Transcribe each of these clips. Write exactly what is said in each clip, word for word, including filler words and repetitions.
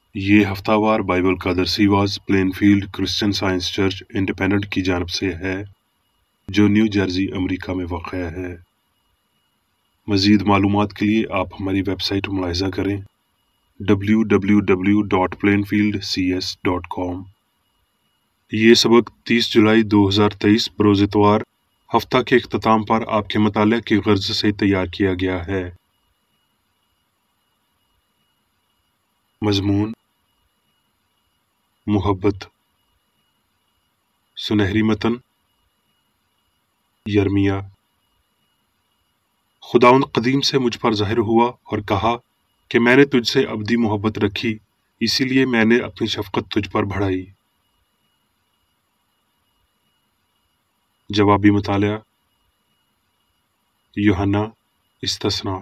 یہ ہفتہ وار بائبل کا درسی was Plainfield Christian Science church independent کی جانب سے ہے جو نیو جرسی امریکہ میں واقع ہے۔ مزید معلومات کے لیے آپ ہماری ویب سائٹ ملاحظہ کریں W W W dot Plainfield C S dot com. یہ سبق تیس جولائی دو ہزار تیئیس بروز اتوار ہفتہ کے اختتام پر آپ کے مطالعہ کی غرض سے تیار کیا گیا ہے۔ مضمون: محبت۔ سنہری متن: یرمیا۔ خداوند قدیم سے مجھ پر ظاہر ہوا اور کہا کہ میں نے تجھ سے ابدی محبت رکھی، اسی لیے میں نے اپنی شفقت تجھ پر بڑھائی۔ جوابی مطالعہ: یوحنا استثناء۔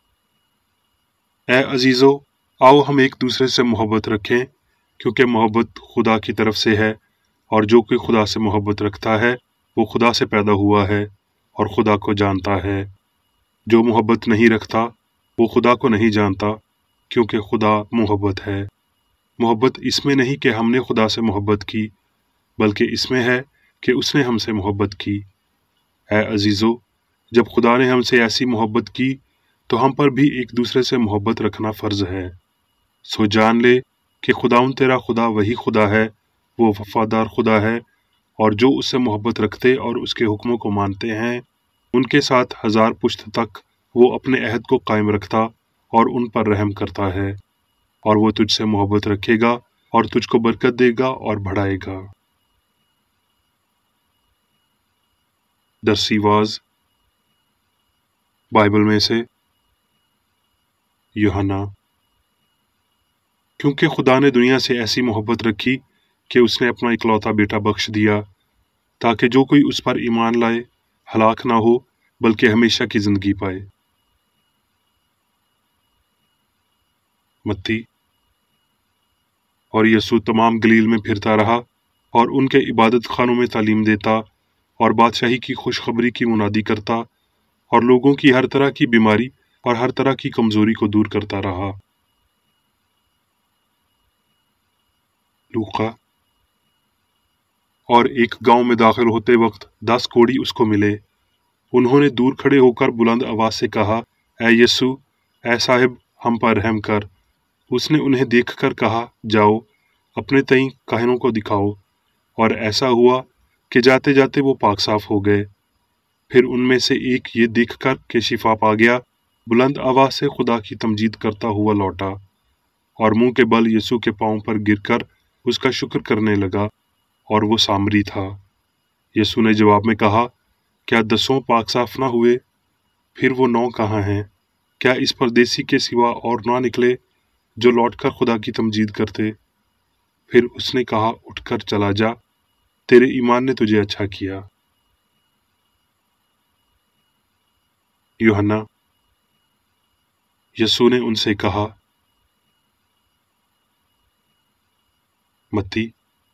اے عزیزو، آؤ ہم ایک دوسرے سے محبت رکھیں، کیونکہ محبت خدا کی طرف سے ہے، اور جو کوئی خدا سے محبت رکھتا ہے وہ خدا سے پیدا ہوا ہے اور خدا کو جانتا ہے۔ جو محبت نہیں رکھتا وہ خدا کو نہیں جانتا، کیونکہ خدا محبت ہے۔ محبت اس میں نہیں کہ ہم نے خدا سے محبت کی، بلکہ اس میں ہے کہ اس نے ہم سے محبت کی۔ اے عزیزو، جب خدا نے ہم سے ایسی محبت کی تو ہم پر بھی ایک دوسرے سے محبت رکھنا فرض ہے۔ سو جان لے کہ خداوند تیرا خدا وہی خدا ہے، وہ وفادار خدا ہے، اور جو اس سے محبت رکھتے اور اس کے حکموں کو مانتے ہیں ان کے ساتھ ہزار پشت تک وہ اپنے عہد کو قائم رکھتا اور ان پر رحم کرتا ہے، اور وہ تجھ سے محبت رکھے گا اور تجھ کو برکت دے گا اور بڑھائے گا۔ درسی واز بائبل میں سے یوحنا۔ کیونکہ خدا نے دنیا سے ایسی محبت رکھی کہ اس نے اپنا اکلوتا بیٹا بخش دیا، تاکہ جو کوئی اس پر ایمان لائے ہلاک نہ ہو بلکہ ہمیشہ کی زندگی پائے۔ متی۔ اور یسوع تمام گلیل میں پھرتا رہا اور ان کے عبادت خانوں میں تعلیم دیتا اور بادشاہی کی خوشخبری کی منادی کرتا اور لوگوں کی ہر طرح کی بیماری اور ہر طرح کی کمزوری کو دور کرتا رہا۔ لوقا۔ اور ایک گاؤں میں داخل ہوتے وقت دس کوڑی اس کو ملے۔ انہوں نے دور کھڑے ہو کر بلند آواز سے کہا، اے یسوع، اے صاحب، ہم پر رحم کر۔ اس نے انہیں دیکھ کر کہا، جاؤ، اپنے تئیں کاہنوں کو دکھاؤ۔ اور ایسا ہوا کہ جاتے جاتے وہ پاک صاف ہو گئے۔ پھر ان میں سے ایک یہ دیکھ کر کہ شفا پا گیا، بلند آواز سے خدا کی تمجید کرتا ہوا لوٹا، اور منہ کے بل یسوع کے پاؤں پر گر کر اس کا شکر کرنے لگا، اور وہ سامری تھا۔ یسوع نے جواب میں کہا، کیا دسوں پاک صاف نہ ہوئے؟ پھر وہ نو کہاں ہیں؟ کیا اس پردیسی کے سوا اور نہ نکلے جو لوٹ کر خدا کی تمجید کرتے؟ پھر اس نے کہا، اٹھ کر چلا جا، تیرے ایمان نے تجھے اچھا کیا۔ یوحنا۔ یسوع نے ان سے کہا۔ متی۔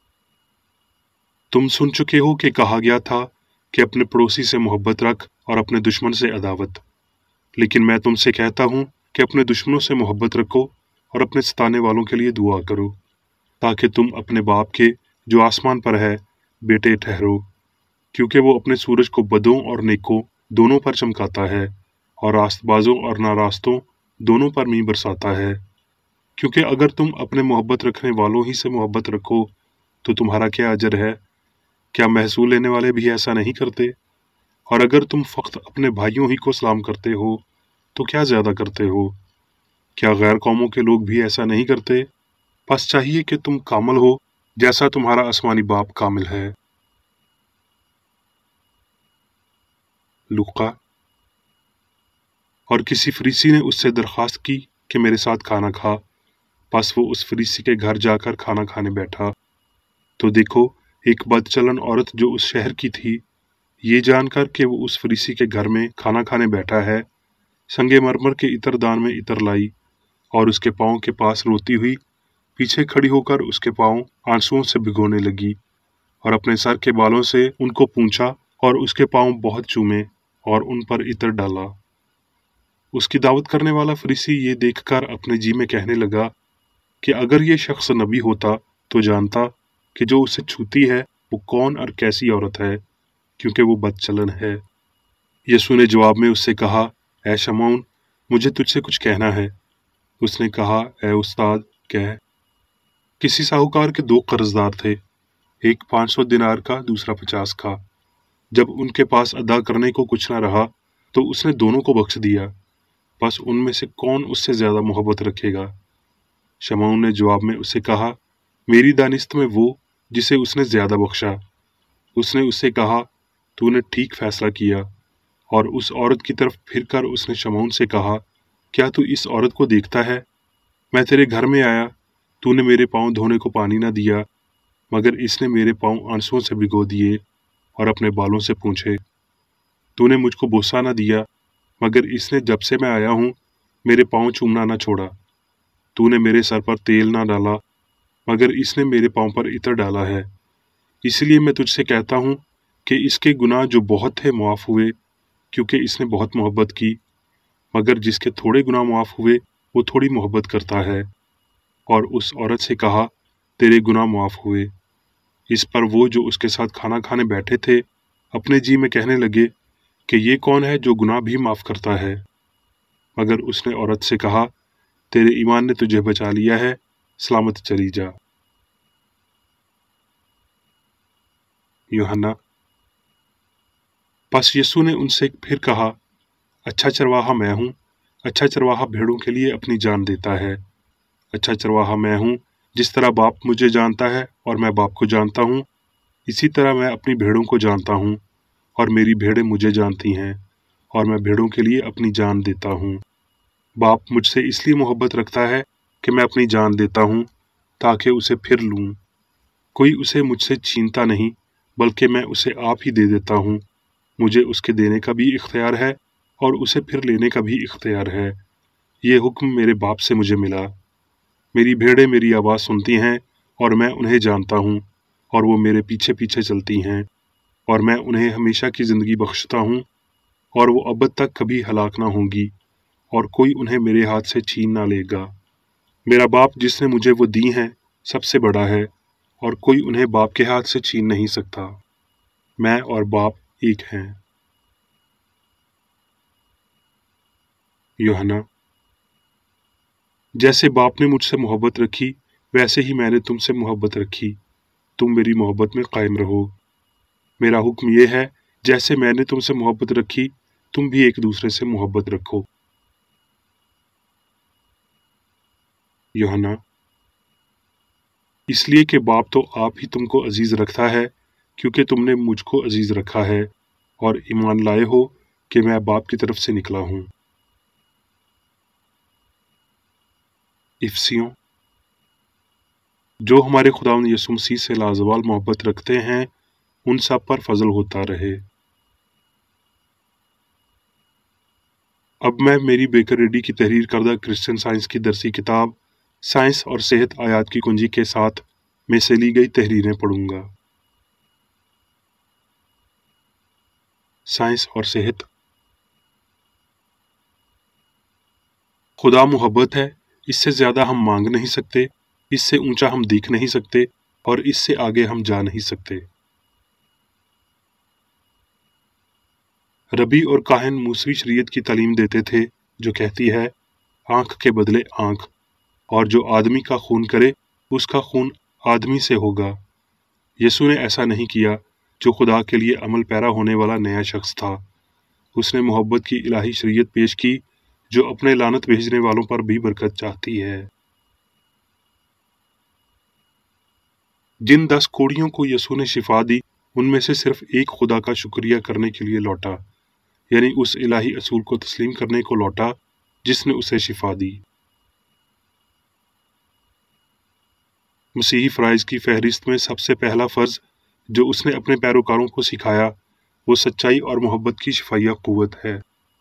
تم سن چکے ہو کہ کہا گیا تھا کہ اپنے پڑوسی سے محبت رکھ اور اپنے دشمن سے عداوت، لیکن میں تم سے کہتا ہوں کہ اپنے دشمنوں سے محبت رکھو اور اپنے ستانے والوں کے لیے دعا کرو، تاکہ تم اپنے باپ کے جو آسمان پر ہے بیٹے ٹھہرو، کیونکہ وہ اپنے سورج کو بدوں اور نیکوں دونوں پر چمکاتا ہے اور راست بازوں اور ناراستوں دونوں پر می برساتا ہے۔ کیونکہ اگر تم اپنے محبت رکھنے والوں ہی سے محبت رکھو تو تمہارا کیا اجر ہے؟ کیا محصول لینے والے بھی ایسا نہیں کرتے؟ اور اگر تم فقط اپنے بھائیوں ہی کو سلام کرتے ہو تو کیا زیادہ کرتے ہو؟ کیا غیر قوموں کے لوگ بھی ایسا نہیں کرتے؟ بس چاہیے کہ تم کامل ہو جیسا تمہارا آسمانی باپ کامل ہے۔ لوقا۔ اور کسی فریسی نے اس سے درخواست کی کہ میرے ساتھ کھانا کھا، پس وہ اس فریسی کے گھر جا کر کھانا کھانے بیٹھا۔ تو دیکھو، ایک بد چلن عورت جو اس شہر کی تھی، یہ جان کر کہ وہ اس فریسی کے گھر میں کھانا کھانے بیٹھا ہے، سنگ مرمر کے عطر دان میں عطر لائی اور اس کے پاؤں کے پاس روتی ہوئی پیچھے کھڑی ہو کر اس کے پاؤں آنسوؤں سے بھگونے لگی، اور اپنے سر کے بالوں سے ان کو پونچھا اور اس کے پاؤں بہت چومے اور ان پر عطر ڈالا۔ اس کی دعوت کرنے والا فریسی یہ دیکھ کر اپنے جی میں کہنے لگا، کہ اگر یہ شخص نبی ہوتا تو جانتا کہ جو اسے چھوتی ہے وہ کون اور کیسی عورت ہے، کیونکہ وہ بد چلن ہے۔ یسوع نے جواب میں اس سے کہا، اے شمعون، مجھے تجھ سے کچھ کہنا ہے۔ اس نے کہا، اے استاد، کہہ۔ کسی ساہوکار کے دو قرض دار تھے، ایک پانچ سو دینار کا، دوسرا پچاس کا۔ جب ان کے پاس ادا کرنے کو کچھ نہ رہا تو اس نے دونوں کو بخش دیا۔ بس ان میں سے کون اس سے زیادہ محبت رکھے گا؟ شمعون نے جواب میں اس سے کہا، میری دانست میں وہ جسے اس نے زیادہ بخشا۔ اس نے اس سے کہا، تو نے ٹھیک فیصلہ کیا۔ اور اس عورت کی طرف پھر کر اس نے شمعون سے کہا، کیا تو اس عورت کو دیکھتا ہے؟ میں تیرے گھر میں آیا، تو نے میرے پاؤں دھونے کو پانی نہ دیا، مگر اس نے میرے پاؤں آنسوؤں سے بھگو دیے اور اپنے بالوں سے پونچھے۔ تو نے مجھ کو بوسہ نہ دیا، مگر اس نے جب سے میں آیا ہوں میرے پاؤں چومنا نہ چھوڑا۔ تو نے میرے سر پر تیل نہ ڈالا، مگر اس نے میرے پاؤں پر عطر ڈالا ہے۔ اس لیے میں تجھ سے کہتا ہوں کہ اس کے گناہ جو بہت تھے معاف ہوئے، کیونکہ اس نے بہت محبت کی، مگر جس کے تھوڑے گناہ معاف ہوئے وہ تھوڑی محبت کرتا ہے۔ اور اس عورت سے کہا، تیرے گناہ معاف ہوئے۔ اس پر وہ جو اس کے ساتھ کھانا کھانے بیٹھے تھے اپنے جی میں کہنے لگے کہ یہ کون ہے جو گناہ بھی معاف کرتا ہے؟ مگر اس نے عورت سے کہا، تیرے ایمان نے تجھے بچا لیا ہے، سلامت چلی جا۔ یوحنا۔ پس یسوع نے ان سے پھر کہا، اچھا چرواہا میں ہوں، اچھا چرواہا بھیڑوں کے لیے اپنی جان دیتا ہے۔ اچھا چرواہا میں ہوں، جس طرح باپ مجھے جانتا ہے اور میں باپ کو جانتا ہوں، اسی طرح میں اپنی بھیڑوں کو جانتا ہوں، اور میری بھیڑیں مجھے جانتی ہیں، اور میں بھیڑوں کے لیے اپنی جان دیتا ہوں۔ باپ مجھ سے اس لیے محبت رکھتا ہے کہ میں اپنی جان دیتا ہوں تاکہ اسے پھر لوں۔ کوئی اسے مجھ سے چھینتا نہیں، بلکہ میں اسے آپ ہی دے دیتا ہوں۔ مجھے اس کے دینے کا بھی اختیار ہے اور اسے پھر لینے کا بھی اختیار ہے۔ یہ حکم میرے باپ سے مجھے ملا۔ میری بھیڑیں میری آواز سنتی ہیں اور میں انہیں جانتا ہوں، اور وہ میرے پیچھے پیچھے چلتی ہیں، اور میں انہیں ہمیشہ کی زندگی بخشتا ہوں، اور وہ ابد تک کبھی ہلاک نہ ہوں گی، اور کوئی انہیں میرے ہاتھ سے چھین نہ لے گا۔ میرا باپ جس نے مجھے وہ دی ہیں سب سے بڑا ہے، اور کوئی انہیں باپ کے ہاتھ سے چھین نہیں سکتا۔ میں اور باپ ایک ہیں۔ یوحنا۔ جیسے باپ نے مجھ سے محبت رکھی ویسے ہی میں نے تم سے محبت رکھی، تم میری محبت میں قائم رہو۔ میرا حکم یہ ہے، جیسے میں نے تم سے محبت رکھی تم بھی ایک دوسرے سے محبت رکھو۔ یوحنا۔ اس لیے کہ باپ تو آپ ہی تم کو عزیز رکھتا ہے، کیونکہ تم نے مجھ کو عزیز رکھا ہے اور ایمان لائے ہو کہ میں باپ کی طرف سے نکلا ہوں۔ افسیوں۔ جو ہمارے خداوند یسوع مسیح سے لازوال محبت رکھتے ہیں ان سب پر فضل ہوتا رہے۔ اب میں میری بیکر ریڈی کی تحریر کردہ کرسچن سائنس کی درسی کتاب سائنس اور صحت آیات کی کنجی کے ساتھ میں سے لی گئی تحریریں پڑھوں گا۔ سائنس اور صحت۔ خدا محبت ہے، اس سے زیادہ ہم مانگ نہیں سکتے، اس سے اونچا ہم دیکھ نہیں سکتے، اور اس سے آگے ہم جا نہیں سکتے۔ ربی اور کاہن موسوی شریعت کی تعلیم دیتے تھے جو کہتی ہے، آنکھ کے بدلے آنکھ، اور جو آدمی کا خون کرے اس کا خون آدمی سے ہوگا۔ یسوع نے ایسا نہیں کیا، جو خدا کے لیے عمل پیرا ہونے والا نیا شخص تھا۔ اس نے محبت کی الہی شریعت پیش کی جو اپنے لعنت بھیجنے والوں پر بھی برکت چاہتی ہے۔ جن دس کوڑیوں کو یسوع نے شفا دی ان میں سے صرف ایک خدا کا شکریہ کرنے کے لیے لوٹا، یعنی اس الہی اصول کو تسلیم کرنے کو لوٹا جس نے اسے شفا دی۔ مسیحی فرائض کی فہرست میں سب سے پہلا فرض جو اس نے اپنے پیروکاروں کو سکھایا وہ سچائی اور محبت کی شفائیہ قوت ہے۔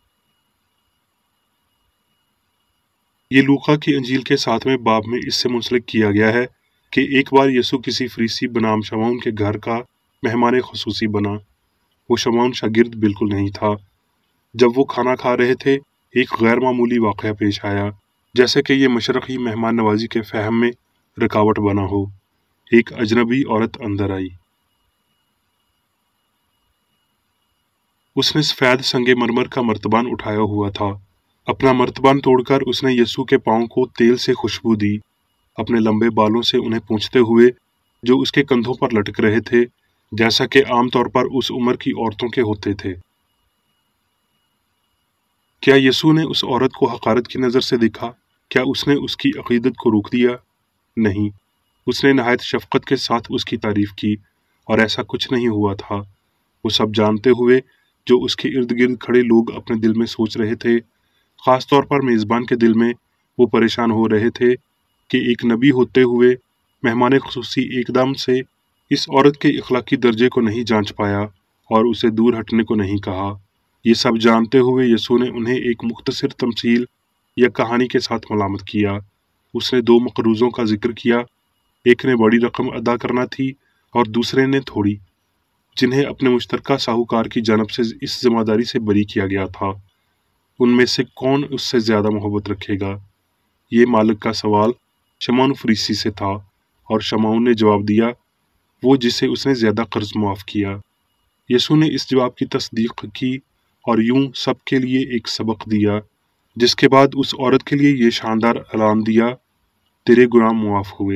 یہ لوقا کی انجیل کے ساتویں باب میں اس سے منسلک کیا گیا ہے کہ ایک بار یسوع کسی فریسی بنام شمعون کے گھر کا مہمان خصوصی بنا۔ وہ شمعون شاگرد بالکل نہیں تھا۔ جب وہ کھانا کھا رہے تھے ایک غیر معمولی واقعہ پیش آیا۔ جیسے کہ یہ مشرقی مہمان نوازی کے فہم میں رکاوٹ بنا ہو۔ ایک اجنبی عورت اندر آئی۔ اس نے سفید سنگ مرمر کا مرتبان اٹھایا ہوا تھا۔ اپنا مرتبان توڑ کر اس نے یسوع کے پاؤں کو تیل سے خوشبو دی، اپنے لمبے بالوں سے انہیں پونچھتے ہوئے جو اس کے کندھوں پر لٹک رہے تھے، جیسا کہ عام طور پر اس عمر کی عورتوں کے ہوتے تھے۔ کیا یسوع نے اس عورت کو حقارت کی نظر سے دیکھا؟ کیا اس نے اس کی عقیدت کو روک دیا؟ نہیں، اس نے نہایت شفقت کے ساتھ اس کی تعریف کی، اور ایسا کچھ نہیں ہوا تھا۔ وہ سب جانتے ہوئے جو اس کے ارد گرد کھڑے لوگ اپنے دل میں سوچ رہے تھے، خاص طور پر میزبان کے دل میں، وہ پریشان ہو رہے تھے کہ ایک نبی ہوتے ہوئے مہمان خصوصی ایک دم سے اس عورت کے اخلاقی درجے کو نہیں جانچ پایا اور اسے دور ہٹنے کو نہیں کہا۔ یہ سب جانتے ہوئے یسوع نے انہیں ایک مختصر تمثیل یا کہانی کے ساتھ ملامت کیا۔ اس نے دو مقروضوں کا ذکر کیا، ایک نے بڑی رقم ادا کرنا تھی اور دوسرے نے تھوڑی، جنہیں اپنے مشترکہ ساہوکار کی جانب سے اس ذمہ داری سے بری کیا گیا تھا۔ ان میں سے کون اس سے زیادہ محبت رکھے گا؟ یہ مالک کا سوال شمعون فریسی سے تھا، اور شمعون نے جواب دیا، وہ جسے اس نے زیادہ قرض معاف کیا۔ یسوع نے اس جواب کی تصدیق کی اور یوں سب کے لیے ایک سبق دیا، جس کے بعد اس عورت کے لیے یہ شاندار اعلان دیا، تیرے گناہ معاف ہوئے۔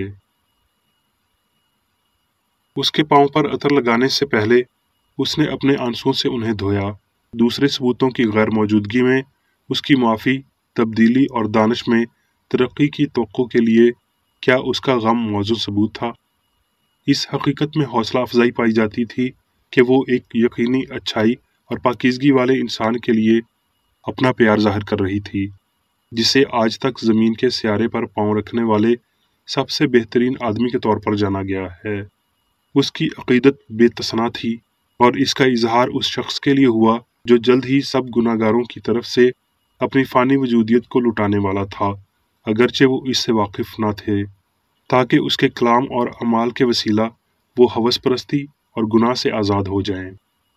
اس کے پاؤں پر عطر لگانے سے پہلے اس نے اپنے آنسوؤں سے انہیں دھویا۔ دوسرے ثبوتوں کی غیر موجودگی میں اس کی معافی، تبدیلی اور دانش میں ترقی کی توقع کے لیے کیا اس کا غم موزوں ثبوت تھا؟ اس حقیقت میں حوصلہ افزائی پائی جاتی تھی کہ وہ ایک یقینی اچھائی اور پاکیزگی والے انسان کے لیے اپنا پیار ظاہر کر رہی تھی، جسے آج تک زمین کے سیارے پر پاؤں رکھنے والے سب سے بہترین آدمی کے طور پر جانا گیا ہے۔ اس کی عقیدت بے تسنہ تھی، اور اس کا اظہار اس شخص کے لیے ہوا جو جلد ہی سب گناہ گاروں کی طرف سے اپنی فانی وجودیت کو لٹانے والا تھا، اگرچہ وہ اس سے واقف نہ تھے، تاکہ اس کے کلام اور اعمال کے وسیلہ وہ ہوس پرستی اور گناہ سے آزاد ہو جائیں۔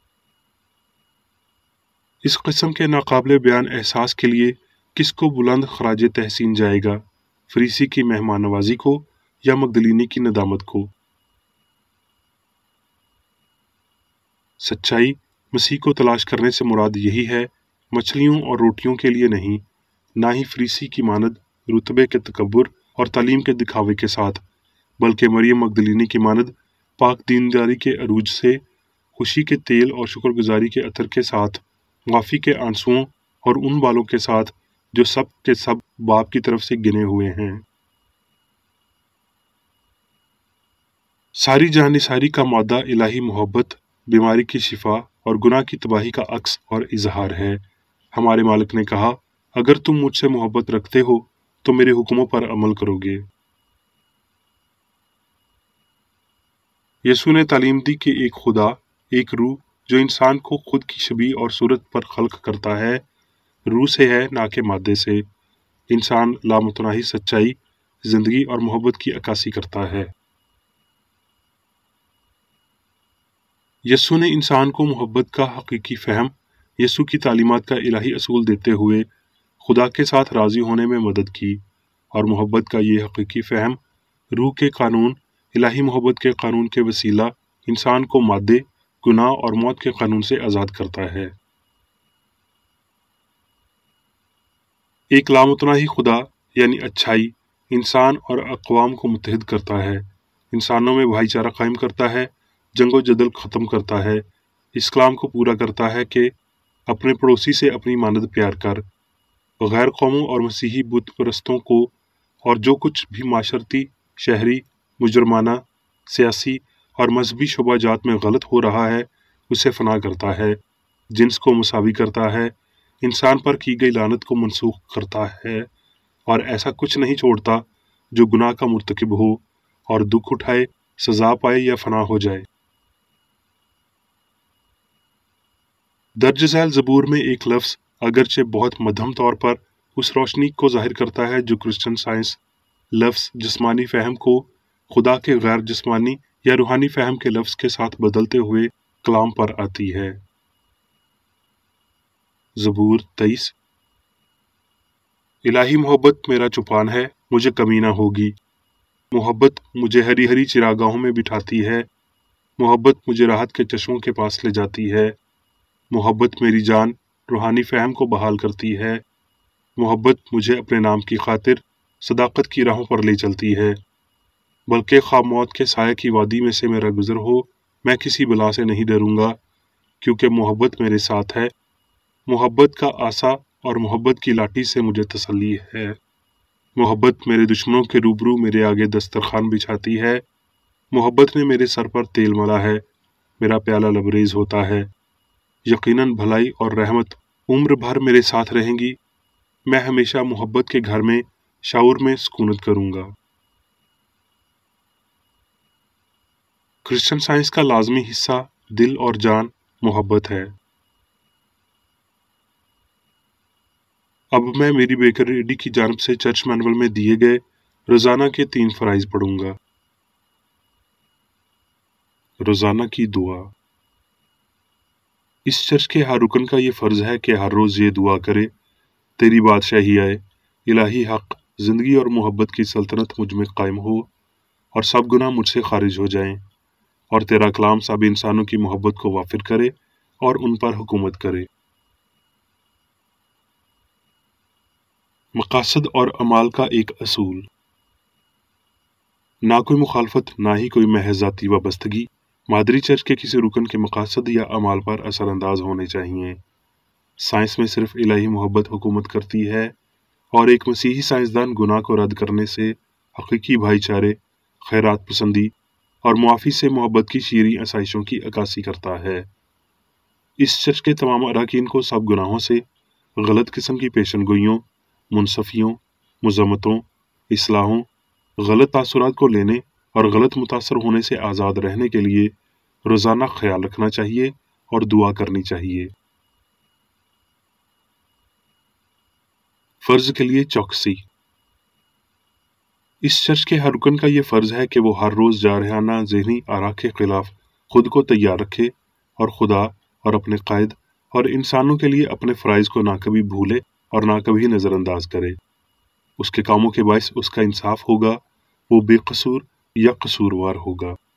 اس قسم کے ناقابل بیان احساس کے لیے کس کو بلند خراج تحسین جائے گا، فریسی کی مہمان نوازی کو یا مگدلینی کی ندامت کو؟ سچائی مسیح کو تلاش کرنے سے مراد یہی ہے، مچھلیوں اور روٹیوں کے لیے نہیں، نہ ہی فریسی کی مانند رتبے کے تکبر اور تعلیم کے دکھاوے کے ساتھ، بلکہ مریم مگدلینی کی مانند پاک دینداری کے عروج سے، خوشی کے تیل اور شکر گزاری کے عطر کے ساتھ، معافی کے آنسوؤں اور ان بالوں کے ساتھ جو سب کے سب باپ کی طرف سے گنے ہوئے ہیں۔ ساری جہاں نثاری کا مادہ الہی محبت، بیماری کی شفا اور گناہ کی تباہی کا عکس اور اظہار ہے۔ ہمارے مالک نے کہا، اگر تم مجھ سے محبت رکھتے ہو تو میرے حکموں پر عمل کرو گے۔ یسوع نے تعلیم دی کہ ایک خدا، ایک روح جو انسان کو خود کی شبیہ اور صورت پر خلق کرتا ہے، روح سے ہے نہ کہ مادے سے۔ انسان لامتناہی سچائی، زندگی اور محبت کی عکاسی کرتا ہے۔ یسوع نے انسان کو محبت کا حقیقی فہم، یسوع کی تعلیمات کا الہی اصول دیتے ہوئے خدا کے ساتھ راضی ہونے میں مدد کی، اور محبت کا یہ حقیقی فہم روح کے قانون، الہی محبت کے قانون کے وسیلہ انسان کو مادے، گناہ اور موت کے قانون سے آزاد کرتا ہے۔ ایک لامتناہی خدا یعنی اچھائی انسان اور اقوام کو متحد کرتا ہے، انسانوں میں بھائی چارہ قائم کرتا ہے، جنگ و جدل ختم کرتا ہے، اس کلام کو پورا کرتا ہے کہ اپنے پڑوسی سے اپنی مانند پیار کر، غیر قوموں اور مسیحی بت پرستوں کو اور جو کچھ بھی معاشرتی، شہری، مجرمانہ، سیاسی اور مذہبی شعبہ جات میں غلط ہو رہا ہے اسے فنا کرتا ہے، جنس کو مساوی کرتا ہے، انسان پر کی گئی لعنت کو منسوخ کرتا ہے، اور ایسا کچھ نہیں چھوڑتا جو گناہ کا مرتکب ہو اور دکھ اٹھائے، سزا پائے یا فنا ہو جائے۔ درج ذیل زبور میں ایک لفظ اگرچہ بہت مدھم طور پر اس روشنی کو ظاہر کرتا ہے جو کرسچن سائنس لفظ جسمانی فہم کو خدا کے غیر جسمانی یا روحانی فہم کے لفظ کے ساتھ بدلتے ہوئے کلام پر آتی ہے۔ زبور تیئیس۔ الہی محبت میرا چوپان ہے، مجھے کمی نہ ہوگی۔ محبت مجھے ہری ہری چراگاہوں میں بٹھاتی ہے، محبت مجھے راحت کے چشموں کے پاس لے جاتی ہے، محبت میری جان روحانی فہم کو بحال کرتی ہے، محبت مجھے اپنے نام کی خاطر صداقت کی راہوں پر لے چلتی ہے، بلکہ خواہ موت کے سائے کی وادی میں سے میرا گزر ہو، میں کسی بلا سے نہیں ڈروں گا، کیونکہ محبت میرے ساتھ ہے۔ محبت کا آسا اور محبت کی لاٹھی سے مجھے تسلی ہے۔ محبت میرے دشمنوں کے روبرو میرے آگے دسترخوان بچھاتی ہے، محبت نے میرے سر پر تیل ملا ہے، میرا پیالہ لبریز ہوتا ہے۔ یقیناً بھلائی اور رحمت عمر بھر میرے ساتھ رہیں گی، میں ہمیشہ محبت کے گھر میں شعور میں سکونت کروں گا۔ کرسچن سائنس کا لازمی حصہ دل اور جان محبت ہے۔ اب میں میری بیکر ریڈی کی جانب سے چرچ مینول میں دیے گئے روزانہ کے تین فرائض پڑھوں گا۔ روزانہ کی دعا۔ اس چرچ کے ہر رکن کا یہ فرض ہے کہ ہر روز یہ دعا کرے، تیری بادشاہی آئے، الہی حق، زندگی اور محبت کی سلطنت مجھ میں قائم ہو، اور سب گناہ مجھ سے خارج ہو جائیں، اور تیرا کلام سب انسانوں کی محبت کو وافر کرے اور ان پر حکومت کرے۔ مقاصد اور اعمال کا ایک اصول۔ نہ کوئی مخالفت، نہ ہی کوئی محض ذاتی وابستگی مادری چرچ کے کسی رکن کے مقاصد یا اعمال پر اثر انداز ہونے چاہیے۔ سائنس میں صرف الہی محبت حکومت کرتی ہے، اور ایک مسیحی سائنسدان گناہ کو رد کرنے سے حقیقی بھائی چارے، خیرات پسندی اور معافی سے محبت کی شیریں آسائشوں کی عکاسی کرتا ہے۔ اس چرچ کے تمام اراکین کو سب گناہوں سے، غلط قسم کی پیشن گوئیوں، منصفیوں، مذمتوں، اصلاحوں، غلط تاثرات کو لینے اور غلط متاثر ہونے سے آزاد رہنے کے لیے روزانہ خیال رکھنا چاہیے اور دعا کرنی چاہیے۔ فرض کے لیے چوکسی۔ اس چرچ کے ہر رکن کا یہ فرض ہے کہ وہ ہر روز جارحانہ ذہنی آراء کے خلاف خود کو تیار رکھے، اور خدا اور اپنے قائد اور انسانوں کے لیے اپنے فرائض کو نہ کبھی بھولے اور نہ کبھی نظر انداز کرے۔ اس کے کاموں کے باعث اس کا انصاف ہوگا، وہ بے قصور یا قصوروار ہوگا۔